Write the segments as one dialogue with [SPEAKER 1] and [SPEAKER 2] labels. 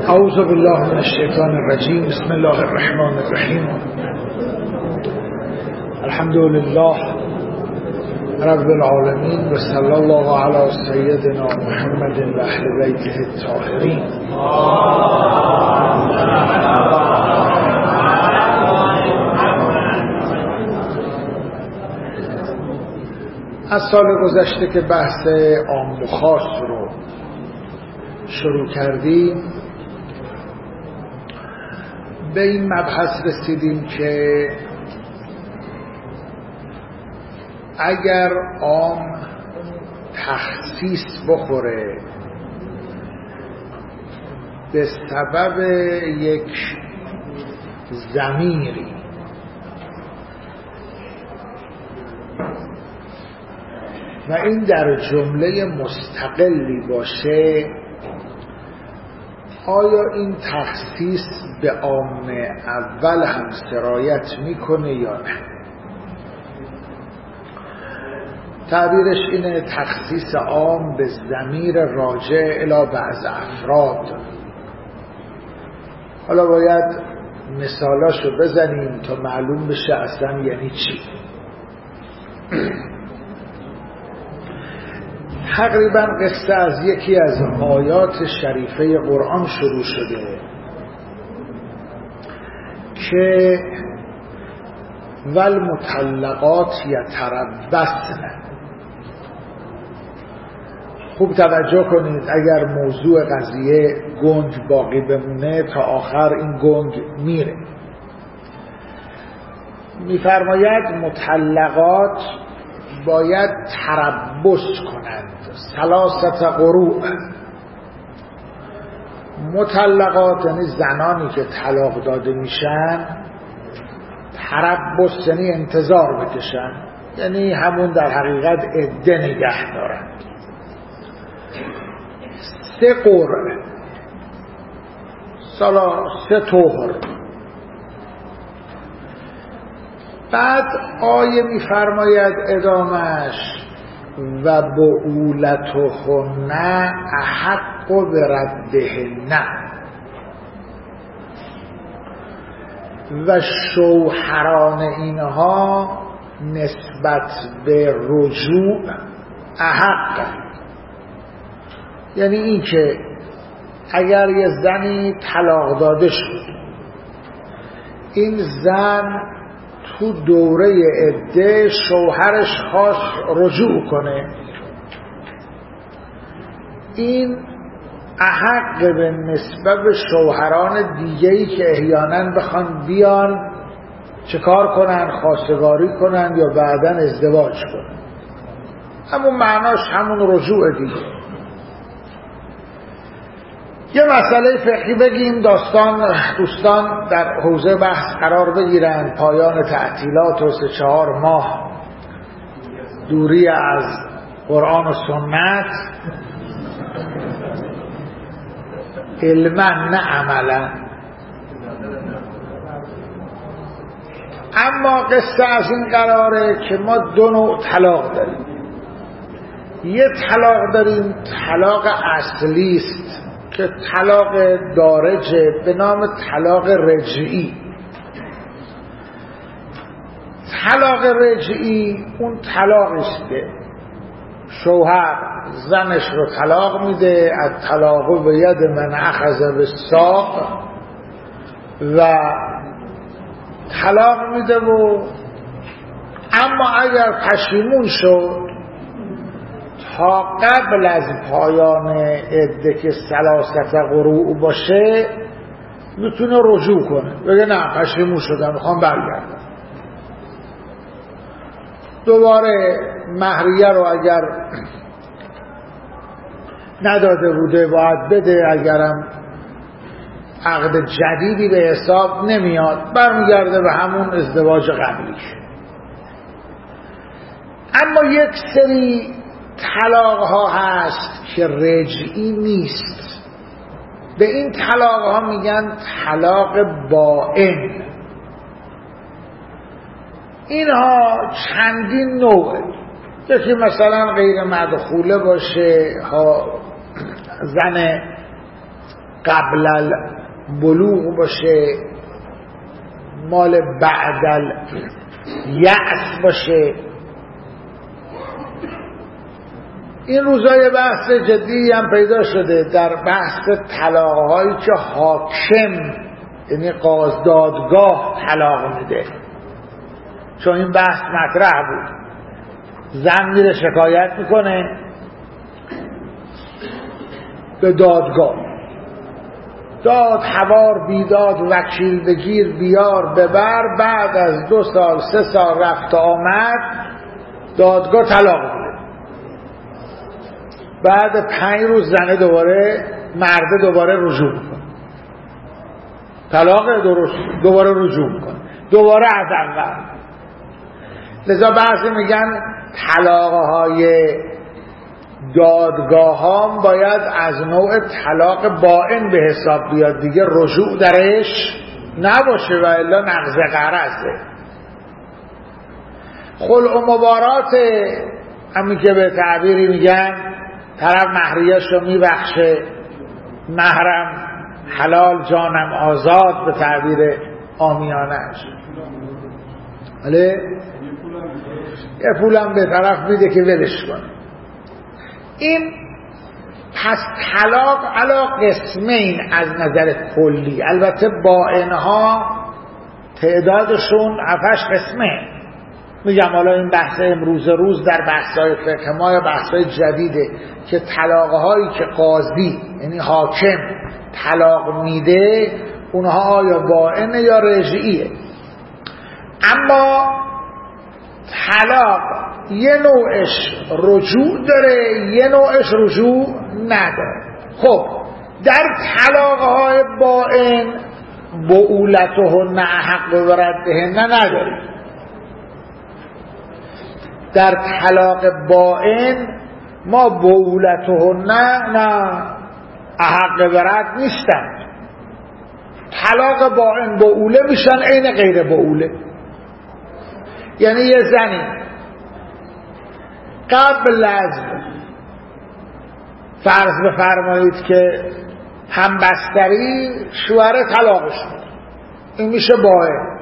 [SPEAKER 1] اعوذ بالله من الشیطان الرجیم. بسم الله الرحمن الرحیم. الحمد لله رب العالمین و صلی الله علی سیدنا محمد و اهل بیته الطاهرین. از سال گذشته که بحث عام و خاص رو شروع کردیم به این مبحث رسیدیم که اگر عام تخصیص بخوره به سبب یک ضمیری و این در جمله مستقلی باشه، آیا این تخصیص به عام اول هم سرایت میکنه یا نه؟ تعبیرش اینه: تخصیص عام به ضمیر راجع الی بعض افراد. حالا باید مثالاشو بزنیم تا معلوم بشه اصلا یعنی چی. تقریبا قصه از یکی از آیات شریفه قرآن شروع شده که والمطلقات یتربصن. خوب توجه کنید، اگر موضوع قضیه گنگ باقی بمونه تا آخر این گنگ میره. میفرماید مطلقات باید تربص کنند 3 قروء. مطلقات یعنی زنانی که طلاق داده میشن، تربص یعنی انتظار بکشن، یعنی همون در حقیقت عده نگه دارن. 3 قرء، 3 طهر. بعد آیه میفرماید ادامش و بعولتهن احق بردهن و شوهران اینها نسبت به رجوع احق. یعنی این که اگر یه زنی طلاق داده شد، این زن تو دوره عده شوهرش خواست رجوع کنه، این احق به نسبت شوهران دیگه‌ای که احیانا بخوان بیان چه کار کنن، خواستگاری کنن یا بعداً ازدواج کنن. همون معناش همون رجوع دیگه. یه مسئله فقهی بگیم، دوستان در حوزه بحث قرار بگیرن. پایان تعطیلات و 3-4 ماه دوری از قرآن و سنت، علما نه عملا. اما قصه از این قراره که ما 2 نوع طلاق داریم. یه طلاق داریم طلاق اصلی است که طلاق دارجه به نام طلاق رجعی. طلاق رجعی اون طلاقی است که شوهر زنش رو طلاق میده، از طلاق به ید من اخذ بالساق، و طلاق میده و اما اگر پشیمون شد تا قبل از پایان عده که 3 قروء باشه میتونه رجوع کنه، بگه نه پشیمون شدم میخوام برگردم. دوباره مهریه رو اگر نداده بوده باید بده، اگرم عقد جدیدی به حساب نمیاد، برمیگرده به همون ازدواج قبلیش. اما یک سری طلاق ها هست که رجعی نیست. به این طلاق ها میگن طلاق بائن. اینها چندین نوعه. یکی مثلا غیر مدخوله باشه، زن قبل البلوغ باشه، مال بعد الیأس باشه. این روزای بحث جدی هم پیدا شده در بحث طلاق‌هایی که حاکم یعنی قاضدادگاه طلاق میده، چون این بحث مطرح بود. زن میره شکایت میکنه به دادگاه، داد حوار بیداد وکیل بگیر بیار ببر. بعد از 2 سال 3 سال رفت آمد دادگاه طلاق میده. بعد 5 روز زنه مرده دوباره رجوع میکنه، طلاق دوباره رجوع میکنه، دوباره از اول. لذا بعضی میگن طلاقهای دادگاهان باید از نوع طلاق بائن به حساب بیاد دیگه، رجوع درش نباشه و الا نقض قرضه. خلع و مبارات همین که به تعبیری میگن طرف مهریه‌اش رو میبخشه، محرم حلال جانم آزاد به تعبیر عامیانه‌اش، ولی یه پولم به طرف میده که ولش کنه. این پس طلاق علا قسمین از نظر کلی. البته بائنها تعدادشون 7-8 قسمه. میگم حالا این بحث امروز روز در بحث‌های فقه ما یا بحث‌های جدیده که طلاق‌هایی که قاضی یعنی حاکم طلاق میده اونها یا بائن یا رجعیه. اما طلاق یه نوعش رجوع داره، یه نوعش رجوع نداره. خب در طلاق‌های بائن بعولتهن احق بردهن نداریم. در طلاق بائن ما بعولتهن نه احق برد نیستن. طلاق بائن بعوله میشن عین غیر بعوله. یعنی یه زنی قبل از فرض بفرمایید که همبستری شوهر طلاقش میده، این میشه بائن.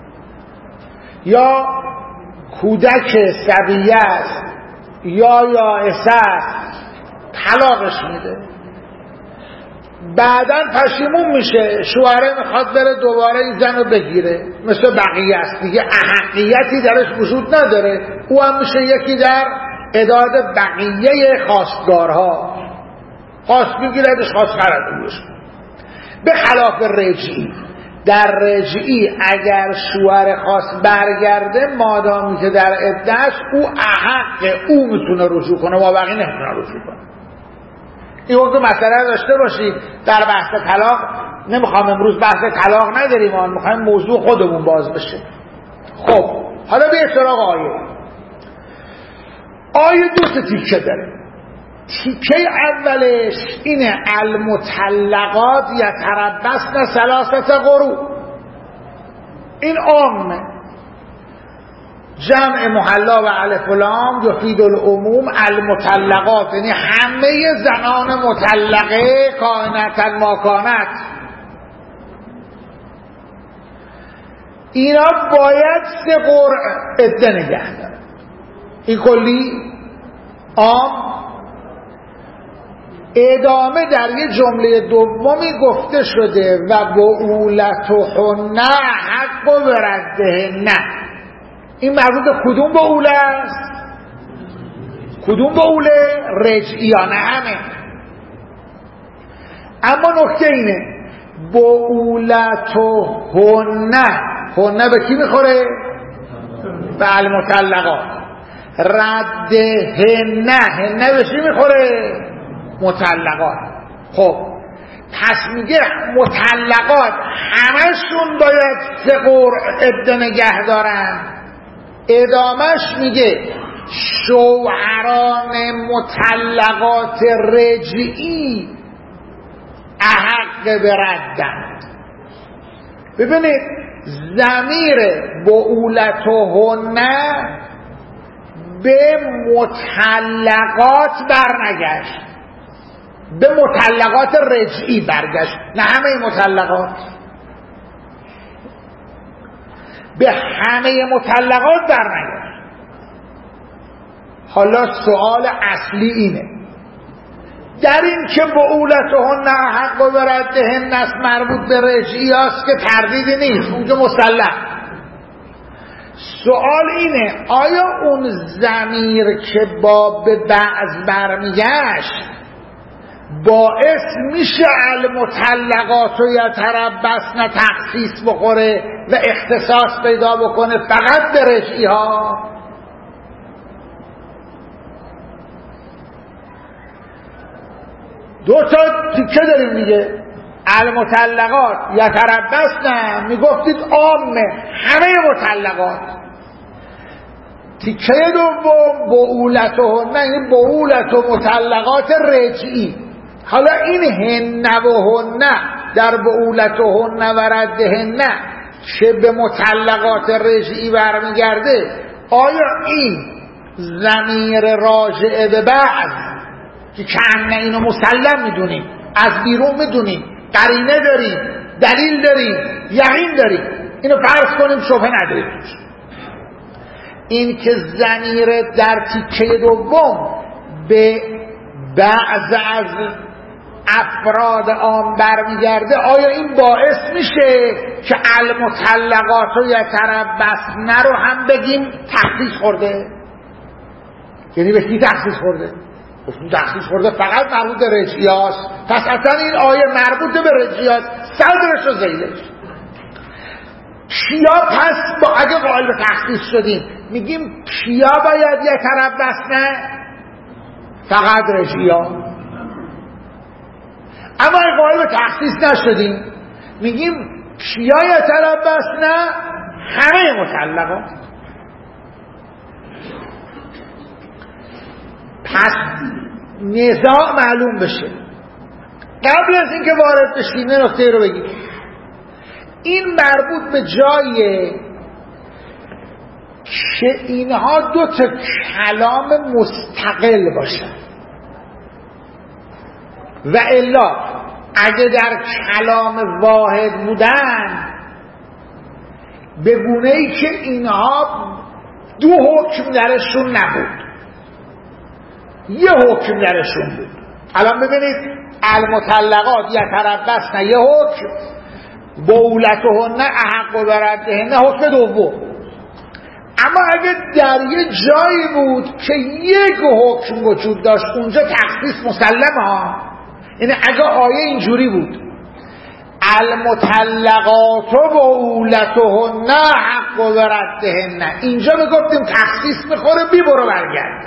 [SPEAKER 1] یا کودک صبیه است یا یائسه است طلاقش میده، بعداً پشیمون میشه، شوهره میخواد بره دوباره این زن رو بگیره، مثل بقیه است دیگه، احقیتی درش وجود نداره. او هم میشه یکی در عداد بقیه خواستگارها، خواست بگیردش خواست خردوش. به خلاف رجعی، در رجعی اگر شوهر خواست برگرده مادامی که در عده‌اش او احق، او میتونه رجوع کنه و بقیه نمیتونه رجوع کنه. این وقت مسئله داشته باشید در بحث طلاق. نمیخوام امروز بحث طلاق نداریم، میخوایم موضوع خودمون باز بشه. خب حالا به سراغ آیه 2 تیکه داره. تیکه اولش اینه المطلقات یتربصن 3 قروء. این عامه، جمع محلا و الف و لام یفید العموم. المطلقات یعنی همه زنان مطلقه کائنتا ما کانت، اینا باید 3 قرء عده نگه دارن. این کلی عام. ادامه در یه جمله دومی گفته شده و بعولتهن حق بردهن. این مربوط به کدوم بعوله است؟ کدوم بعوله؟ رجعیانه همه. اما نکته اینه بعولتهن، هنه به کی میخوره؟ به المطلقات. ردهن، هنه به چی میخوره؟ مطلقات. خب پس میگه مطلقات همشون باید 3 قرء عده نگه دارن. ادامش میگه شوهران مطلقات رجعی احق بردن. ببینید ضمیر بعولتهن به مطلقات برنگشت، به مطلقات رجعی برگشت، نه همه مطلقات، به همه مطلقات برنگشت. حالا سوال اصلی اینه، در این که بعولتهن احق و بردهن است مربوط به رجعی است که تردیدی نیست، اونجا مسلم. سوال اینه آیا اون ضمیر که با به بعض برمیگشت باعث میشه المطلقات و یتربصن تخصیص بخوره و اختصاص پیدا بکنه فقط به رجعی ها؟ دو تا تیکه داریم دیگه، المطلقات یتربصن میگفتید عامه همه مطلقات، تیکه دوم بعولتهن، این بعولت و مطلقات رجعی. حالا این هن و هن در بعولتهن و ردهن که به مطلقات رجعی برمیگرده، آیا این ضمیر راجع به بعض که کأنه اینو مسلم میدونیم، از بیرون میدونیم، قرینه داریم، دلیل داریم، یقین داریم، اینو فرض کنیم شبهه نداریم، این که ضمیر در تیکه دوم به بعض از افراد عام برمیگرده، آیا این باعث میشه که المطلقات و یتربصن رو هم بگیم تخصیص خورده؟ یعنی به کی تخصیص خورده؟ گفتیم تخصیص خورده فقط مربوط به رجعی هاست، پس اصلا این آیه مربوط به رجعی هاست، صدرش و زیلش. کیا پس با اگه قائل به تخصیص شدیم میگیم کیا باید یتربصن؟ فقط رجعی ها. اما اگه قائل به تخصیص نشدیم میگیم کیا یتربصن؟ همه مطلقات. پس نزاع معلوم بشه. قبل از اینکه وارد بشیم نکته رو بگیم، این مربوط به جایه که اینها دو تا کلام مستقل باشن، و الا اگه در کلام واحد بودن به گونه‌ای که اینها دو حکم درشون نبود، یه حکم درشون بود. الان ببینید المطلقات یتربصن یه حکم، بعولتهن احق و بردهن حکم دوم. اما اگه در یه جایی بود که یک حکم وجود داشت اونجا تخصیص مسلم ها، یعنی اگه آیه اینجوری بود المطلقات و بعولتهن احق و بردهن، اینجا میگفتیم تخصیص میخوره، بی برو برگرد.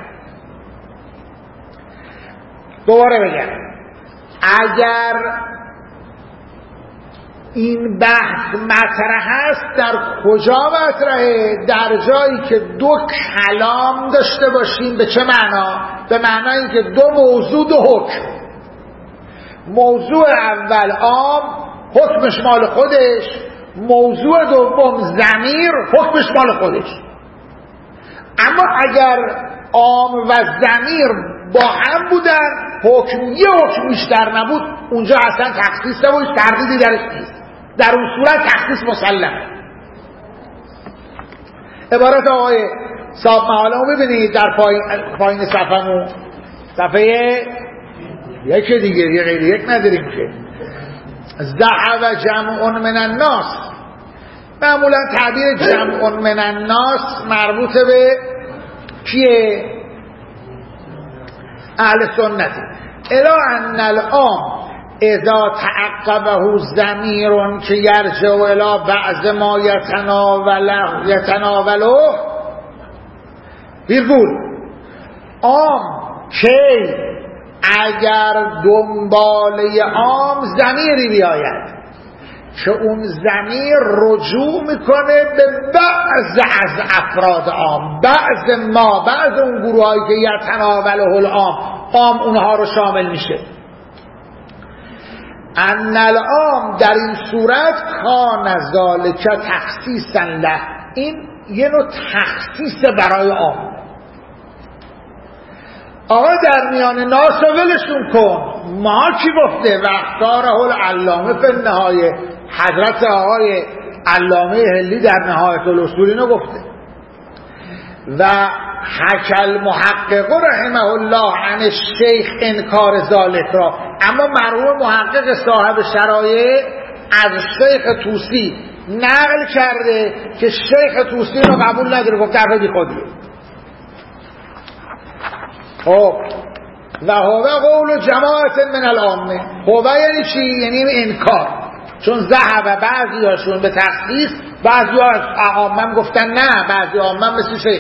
[SPEAKER 1] دوباره بگم، اگر این بحث مطرح است در کجا مطرحه؟ در جایی که دو کلام داشته باشیم. به چه معنا؟ به معنای که دو موضوع دو حکم. موضوع اول عام، حکمش مال خودش، موضوع دوم ضمیر، حکمش مال خودش. اما اگر عام و ضمیر با هم بودن، حکم یه حکم بیشتر نبود، اونجا اصلا تخصیص نبود، تردیدی درش نیست، در اون صورت تخصیص مسلمه. عبارت آقای صاحب محاله رو ببینید در پایین صفحه، صفحه یک دیگه، یه غیر یک نداریم که ذهب جمع من الناس. معمولا تعبیر جمع من الناس مربوط به کیه؟ اهل سنت. الا ان العام اذا تعقبه ضمیر که یرجع الی بعض ما یتناوله ویرگول عام که اگر دنباله عام ضمیری بیاید که اون ضمیر رجوع میکنه به بعض از افراد عام، بعض اون گروه هایی که یتناوله العام اونها رو شامل میشه. ان العام در این صورت کان ذالک تخصیصا له، این یه نوع تخصیص برای عام. آقا در میان ناس ولشون کن، ما کی گفته؟ و اختاره العلامه فی النهایه، حضرت آقای علامه هلی در نهایت الاصول اینو گفته. و حکی المحقق رحمه الله عن الشیخ انکار ذالک را، اما مرحوم محقق صاحب شرایع از شیخ طوسی نقل کرده که شیخ طوسی رو قبول نداره، گفت حرف بی خودیه. خب و هو قول جماعت من العامه، هو یعنی چی؟ یعنی انکار، چون ذهب بعضی هاشون به تخصیص، بعضی ها از عامه گفتن نه، بعضی عامه مثل شیخ.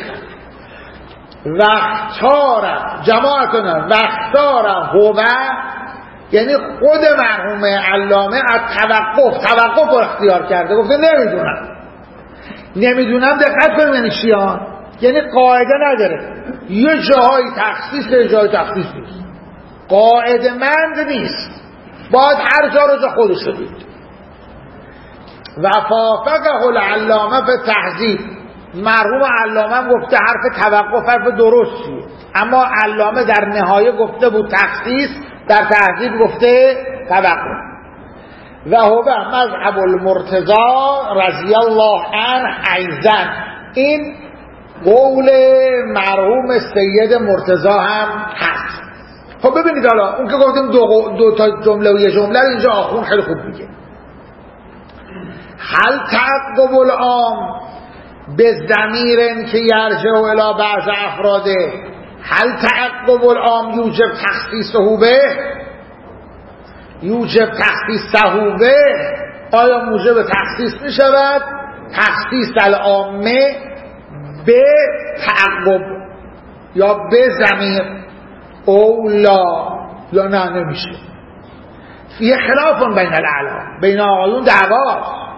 [SPEAKER 1] وقتار جماعتنا وقتار هو یعنی خود مرحوم علامه از توقف رو اختیار کرده، گفته نمیدونم. دقت کنیم یعنی چیان، یعنی قاعده نداره، یه جاهای تخصیص یه جای تخصیص نیست، قاعده مند نیست، باید هر جا رو جا خودش رو دید. و فافقه العلامه به تهذیب، مرحوم علامه گفته حرف توقف حرف درستیه، اما علامه در نهایه گفته بود تخصیص، در تهذیب گفته توقف. و هو مذهب المرتضی رضی الله عنه ایضا، این قول مرحوم سید مرتضی هم هست. خب ببینید حالا اون که گفتیم دو تا جمله و یه جمله رو اینجا آخون خیلی خوب میگه. هل تعقب العام به ضمیر که یرجع الی بعض افراده، هل تعقب العام یوجب تخصیصه به، یوجب تخصیصه به، آیا موجب تخصیص می شود تخصیص العامه به تعقب یا به ضمیر، او لا یا نه نمیشه. یه خلاف بین الاعلام، بین آقایون دعواست،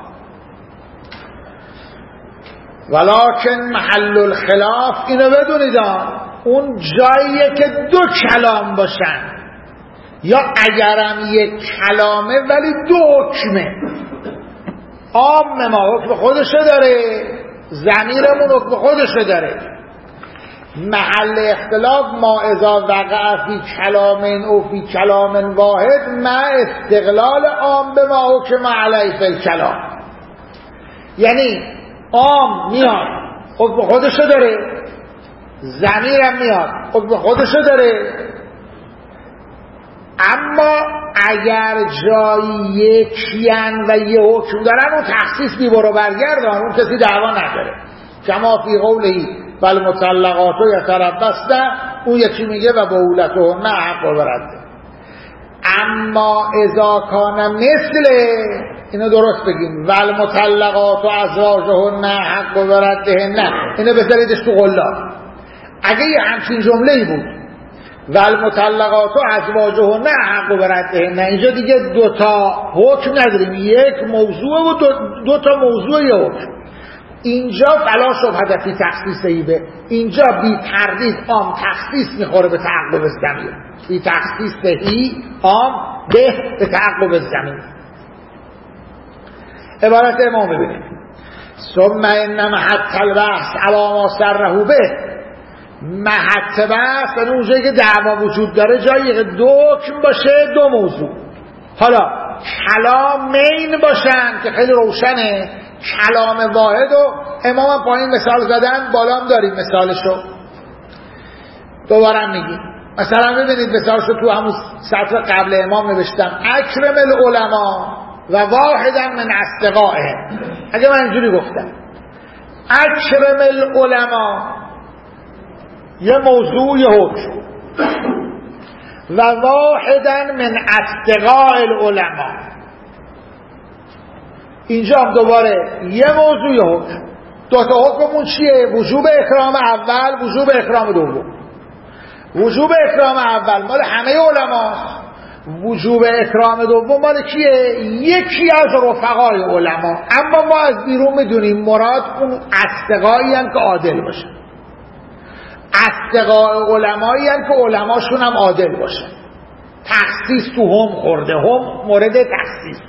[SPEAKER 1] ولکن محل الخلاف اینو بدونید اون جاییه که دو کلام باشن، یا اگرم یک کلامه ولی دو حکمه. عام ما حکم خودشو داره، ضمیرمون حکم خودشو داره. محل اختلاف ما اذا وقع فی کلام او فی کلام واحد مع استقلال عام به ما حکم علیه فی الکلام، یعنی عام میاد حکم خودشو داره، ضمیرم میاد حکم خودشو داره، اما اگر جایی یکیان و یه حکم دارن اون تخصیص بیبرو برگردان، اون کسی دعوا نداره. کما فی قولی بل مطلقات یتربصن، اون یکی میگه و بولتهن حق و برده. اما اذا کان مثل، اینو درست بگیم، ول مطلقات و ازواجهن حق و بردهن، اینو بذاریدش تو قلاب. اگه یه همچین جمله‌ای بود ول مطلقات و ازواجهن حق و بردهن، اینجا دیگه دوتا حکم نداریم، یک موضوع و دو تا موضوع یه حکم. اینجا فلا شبهه فی تخصیصی به، اینجا بی تردید عام تخصیص میخوره به تعقب الضمیر، بی تخصیصی عام به تعقب الضمیر. عبارت امام ببینید ثم ان محط البحث علی ما سره به، محط بحث یعنی اونجایی که دعوا وجود داره، جایی که دو حکم باشه دو موضوع. حالا کلامین باشن که خیلی روشنه، کلام واحد و امام پایین مثال زدن، بالا هم داریم مثالشو، دوباره میگیم. مثلا ببینید مثالشو تو همون سطر قبل امام نوشتم اکرم العلماء و واحدا من اصدقائه. اگه من اینجوری گفتم اکرم العلماء یه موضوع یه حکم، و واحدا من اصدقاء العلماء، اینجا هم دوباره یه موضوع یه حکم. دوتا حکممون چیه؟ وجوب اکرام اول، وجوب اکرام دوم. وجوب اکرام اول مال همه علماست، وجوب اکرام دوم مال کیه؟ یکی از رفقای علما، اما ما از بیرون میدونیم مراد اون اصدقایی هم که عادل باشه، اصدقای علمایی هم که علماشون هم عادل باشه. تخصیص تو هم خورده، هم مورد تخصیص.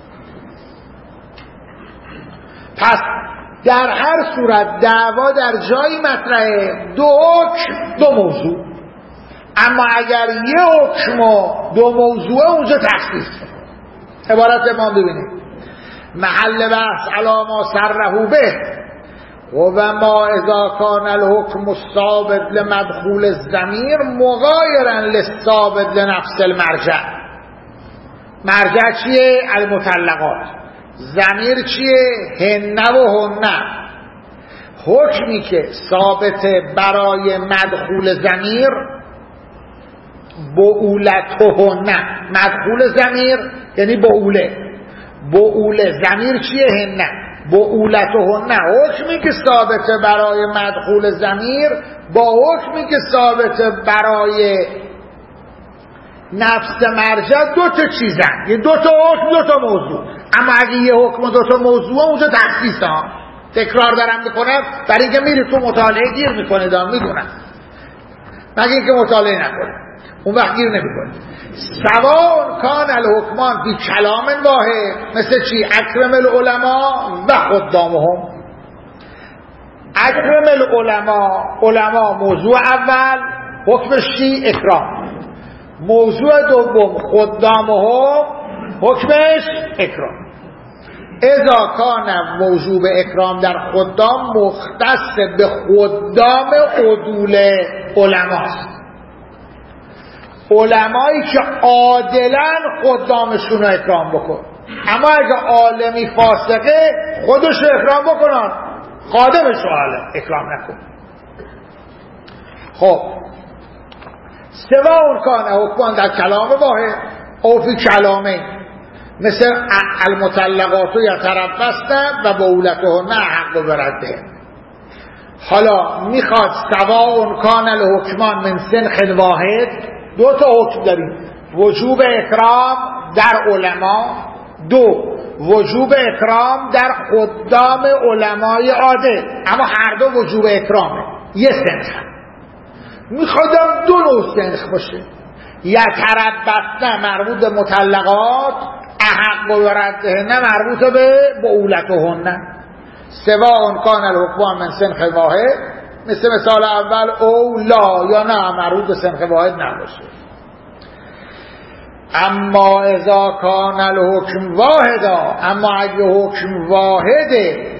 [SPEAKER 1] پس در هر صورت دعوا در جایی مطرحه، دو حکم دو موضوع. اما اگر یه حکم و دو موضوع اونجا تخصیص. عبارت امام ببینید: محل بحث علی ما صرحوا به و ما اذا کان الحکم الثابت لمدخول الضمیر مغایرا للثابت لنفس المرجع. مرجع چیه؟ المطلقات. ضمیر چیه؟ هن و هن. حکمی که ثابت برای مدخول ضمیر بعولتهن. مدخول ضمیر یعنی بعوله ضمیر چیه؟ هن. بعولتهن. حکمی که ثابت برای مدخول ضمیر با حکمی که ثابت برای نفس مرجع دو تا چیزن، یه دو تا حکم دو تا موضوع. اما اگه یه حکم دو تا موضوع اونجا تخصیص ها. تکرار دارم میکنم برای اینکه میری تو مطالعه گیر میکنه، میدونم، مگه اینکه مطالعه نکنه اون وقت گیر نمیکنه. سواء کان الحکمان فی کلام واحد، مثل چی؟ اکرم العلماء و خدامهم. اکرم العلماء، علما موضوع اول، حکمش چی؟ اکرام. موضوع دوم خدامهم، حکمش اکرام. اذا کان موضوع اکرام در خدام مختص به خدام عدول علماست، علمایی که عادلن خدامشون رو اکرام بکن. اما اگه عالمی فاسقه خودش رو اکرام بکنن، خادمش رو اکرام نکن. خب سواء کان حکمان در کلام واحد او فی کلامین، مثل المطلقات یتربصن و بعولتهن احق برده. حالا میخواد سواء کان الحکمان من سنخ واحد، دو تا حکم داریم: وجوب اکرام در علما، دو وجوب اکرام در خدام علمای عادل. اما هر دو وجوب اکرامه، یه سنخ. میخوادم دو نوع سنخ باشه. یتربصن مربوط به مطلقات، احق برده مربوط به بعولتهن. سواء کان الحکمان من سنخ واحد، مثل مثال اول، او لا، یا نه مربوط به سنخ واحد نباشه. اما اذا کان الحکم واحدا، اما اگه حکم واحده،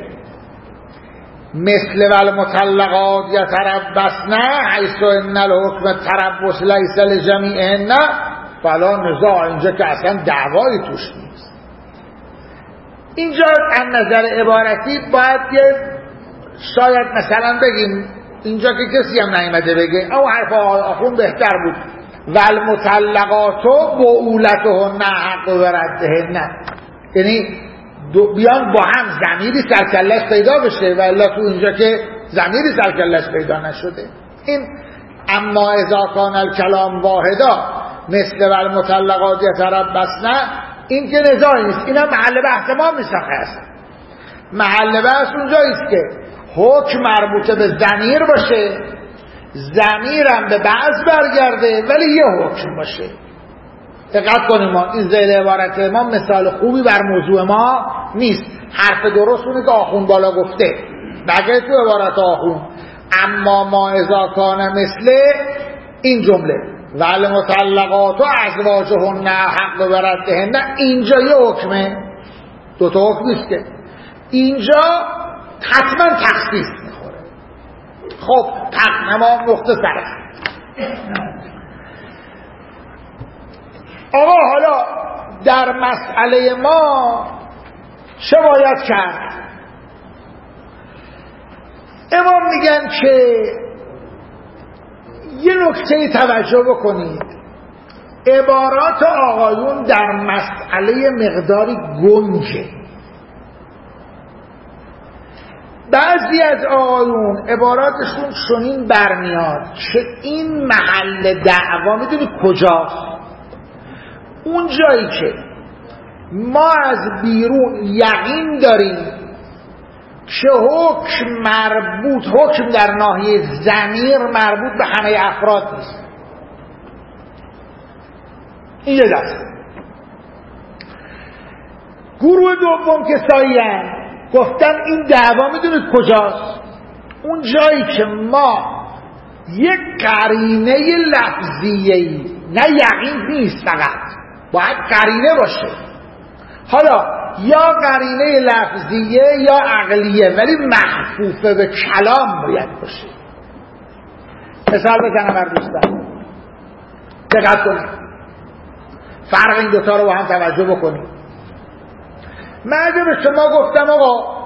[SPEAKER 1] مثل والمطلقات یتربصن حیث ان الحکم تربص لیس لجمیعهن، فلا نزاع. اینجا که اصلا دعوایی توش نیست. اینجا از نظر عبارتی باید یه شاید مثلا بگیم اینجا که کسی هم نیامده بگه، او حرف آخون بهتر بود: والمطلقات بعولتهن حق بردهن. یعنی بیان با هم ضمیری سرکلش پیدا بشه، ولی تو اینجا که ضمیری سرکلش پیدا نشده. این اما اذا کان الکلام واحدا مثل والمطلقات یتربصن، این که نزاعی نیست. این هم محل بحث ما میساخه است. محل بحث اونجاییست که حکم مربوط به ضمیر باشه، ضمیرم به بعض برگرده ولی یه حکم باشه. دقت کنیم، ما این ذیل عبارت ما مثال خوبی بر موضوع ما نیست. حرف درست اونه که آخون بالا گفته، بگه تو عبارت آخون. اما ما اذا کان مثل این جمله والمطلقات و ازواجهن حق بردهن، اینجا یه حکمه، دوتا حکمیست که اینجا حتما تخصیص میخوره. خب تقنما مختصر. آقا حالا در مسئله ما چه باید کرد؟ امام میگن که یه نکته توجه بکنید، عبارات آقایون در مسئله مقداری گنگه. بعضی از آقایون عباراتشون چنین برمیاد که این محل دعوا میدونی کجاست؟ اون جایی که ما از بیرون یقین داریم که حکم در ناحیه ضمیر مربوط به همه افراد نیست. این یه دست. گروه دوم که سایین گفتن این دعوا میدونید کجاست؟ اون جایی که ما یک قرینه لفظیه‌ای، نه یقین نیست، فقط باید قرینه باشه. حالا یا قرینه لفظیه یا عقلیه، ولی محفوفه به کلام باید باشه. مثال بزنم بر دوستان، دقت کنید، فرق این دوتا رو با هم توجه بکنید. من به شما گفتم آقا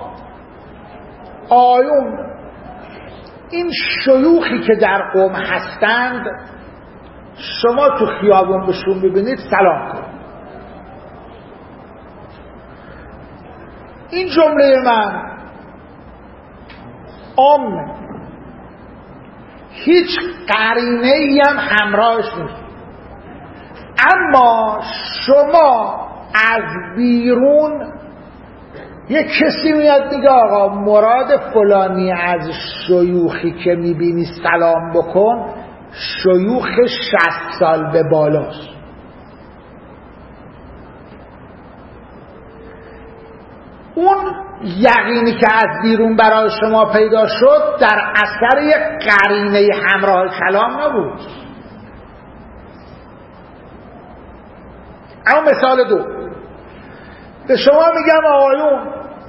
[SPEAKER 1] آیون این شیوخی که در قوم هستند شما تو خیابون بهشون ببینید سلام کنید. این جمله من عامه، هیچ قرینه‌ای هم همراهش نیست. اما شما از بیرون یک کسی میاد میگه آقا مراد فلانی از شیوخی که میبینی سلام بکن شیوخ 60 سال به بالاست. اون یقینی که از بیرون برای شما پیدا شد در اثر یک قرینه همراه کلام نبود. اما مثال دو، به شما میگم آقایون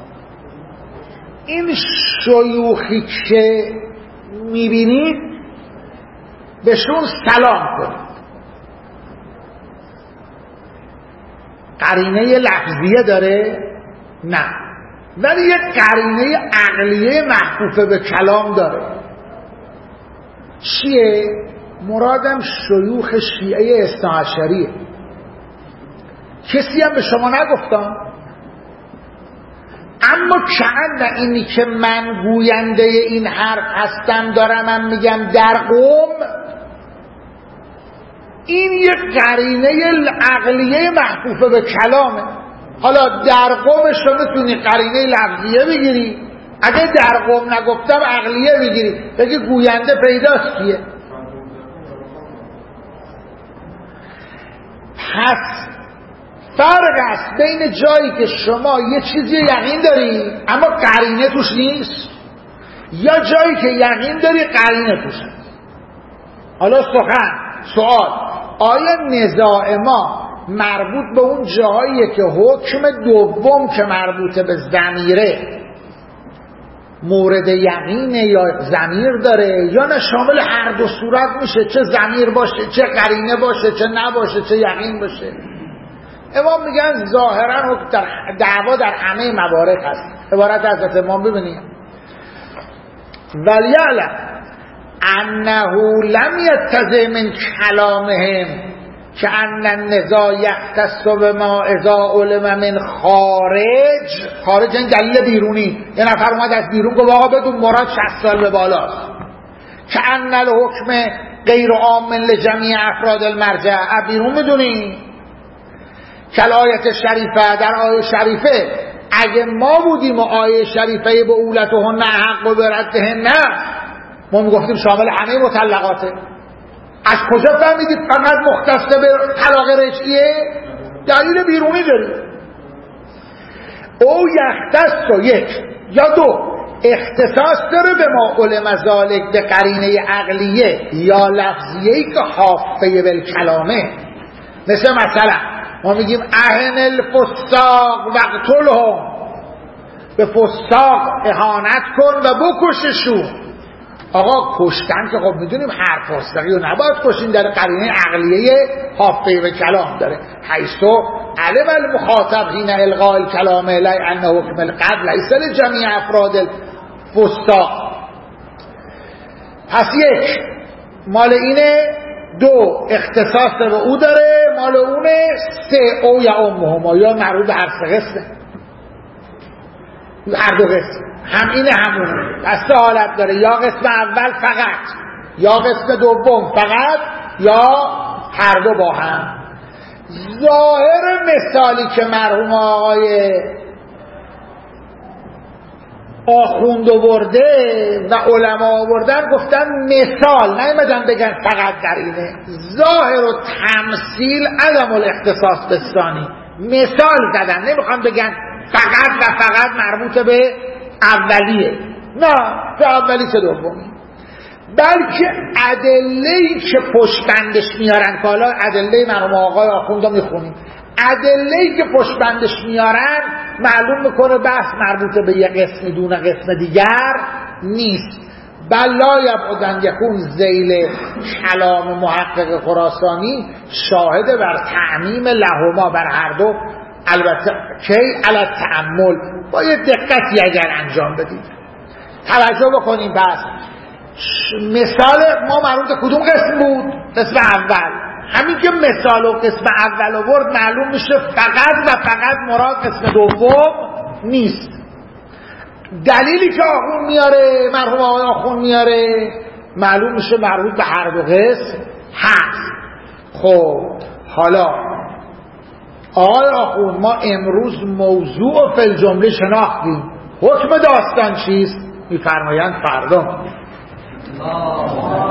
[SPEAKER 1] این شیوخی که میبینید بهشون سلام کنید. قرینه لفظیه داره؟ نه، ولی یک قرینه عقلیه محفوفه به کلام داره. چیه؟ مرادم شیوخ شیعه اثناعشریه. کسی هم به شما نگفتم، اما کأن اینی که من گوینده این حرف هستم دارم من میگم در قوم، این یک قرینه عقلیه محفوفه به کلامه. حالا در قومش رو میتونی قرینه لفظیه بگیری، اگه در قوم نگفتم عقلیه بگیری، بگی گوینده پیداست کیه. پس فرق است بین جایی که شما یه چیزی یقین داری اما قرینه توش نیست، یا جایی که یقین داری قرینه توش هست. حالا سوال، آیا نزاع ما مربوط به اون جاییه که حکم دوم که مربوط به ضمیره مورد یقینه یا ضمیر داره، یا نه شامل هر دو صورت میشه، چه ضمیر باشه، چه قرینه باشه، چه نباشه، چه یقین باشه؟ امام میگن ظاهرا دعوا در همه موارد هست. عبارت حضرت امام ببینید ولیعلم انه لم یتضح من کلامهم که ان النزاع یختص بما اذا علم من خارج این دلیل بیرونی. یه نفر اومد از بیرون گفت آقا بدون مراد 60 سال به بالاست. که ان الحکم غیر عام لجمیع افراد المرجع، بیرون میدونی کل آیت شریفه، در آیه شریفه اگه ما بودیم و آیه شریفه به اولتهن حق و بردهن نه، ما میگفتیم شامل همه مطلقاته. از کجا فهمیدید فقط مختص به طلاق رجعیه؟ دلیل بیرونی داریم. او یختص و یک یا دو اختصاص داره به ما علم ذالک به قرینه عقلیه یا لفظیه‌ای که حافظه بالکلامه. مثلا ما میگیم اهن الفساق وقتلهم، به فساق اهانت کن و بکششون. آقا کشتن که خب میدونیم هر فاسقی رو نباید کشین، در قرینه عقلیه حافظه به کلام داره. حیثو علم المخاطب حین القاء الکلام لی انه حکم القتل لیس لجمیع افراد الفساق. پس یک مال اینه، دو اختصاص به او داره، مال اونه، سه او یا امهما یا مربوط به هر سه قسمه، هر دو قسم هم اینه همونه. پس سه حالت داره، یا قسم اول فقط، یا قسم دوم فقط، یا هر دو با هم. ظاهر مثالی که مرحوم آقای آخوند آورده و علما آوردن گفتن مثال، نیومدن بگن فقط در اینه. ظاهر و تمثیل عدم الاختصاص به ثانی، مثال زدن، نمیخوان بگن فقط و فقط مربوط به اولیه، نه، به اولی چه دومی. بلکه ادله‌ای که پشتبندش میارن، که حالا ادله مرحوم آقای آخوند میخونیم، ادله‌ای که پشتبندش میارن معلوم میکنه بحث مربوط به یه قسمی دون قسم دیگر نیست. بل لا یبعدن یکون ذیل کلام محقق خراسانی شاهد بر تعمیم لهما، بر هر دو، البته کی علی تأمل، با یه دقتی اگر انجام بدید. توجه بکنیم. بس مثال ما مربوط کدوم قسم بود؟ قسم اول. همین که مثال و قسم اول آورد معلوم میشه فقط و فقط مراد قسم دوم نیست. دلیلی که آخون میاره، مرحوم آقای آخون میاره، معلوم میشه مربوط به هر دو قسم هست. خب حالا آقای آخون، ما امروز موضوع فی الجمله شناختیم، حکم داستان چیست؟ میفرمایند فردا